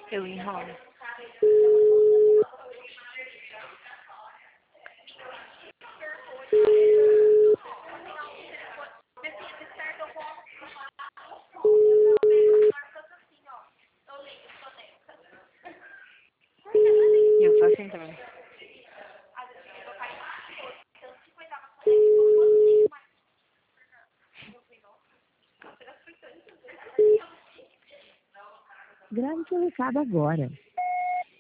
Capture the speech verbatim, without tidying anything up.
Eu enrolo. Eu faço assim também. Grave seu recado agora.